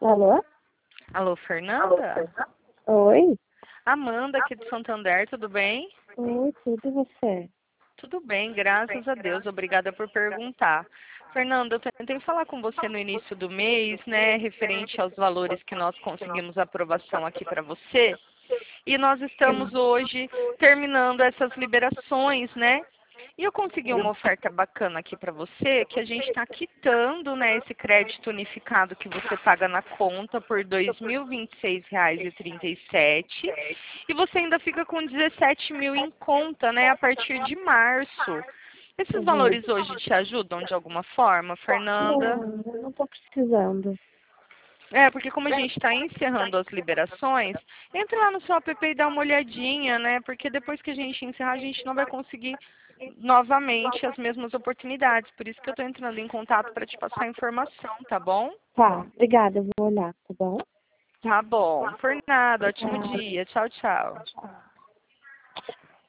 Alô? Alô, Fernanda? Oi? Amanda aqui de Santander, tudo bem? Oi, tudo você? Tudo bem, graças a Deus. Obrigada por perguntar. Fernanda, eu tentei falar com você no início do mês, né, referente aos valores que nós conseguimos aprovação aqui para você. E nós estamos hoje terminando essas liberações, né? E eu consegui uma oferta bacana aqui para você, que a gente está quitando, né, esse crédito unificado que você paga na conta por R$ 2.026,37 e você ainda fica com 17 mil em conta, né, a partir de março. Esses Uhum. valores hoje te ajudam de alguma forma, Fernanda? Não, eu não tô precisando. É, porque como a gente está encerrando as liberações, entre lá no seu app e dá uma olhadinha, né? Porque depois que a gente encerrar, a gente não vai conseguir novamente as mesmas oportunidades. Por isso que eu estou entrando em contato para te passar a informação, tá bom? Tá, obrigada, eu vou olhar, tá bom? Tá bom. Por nada. Ótimo Obrigada. dia. Tchau, tchau. Tchau.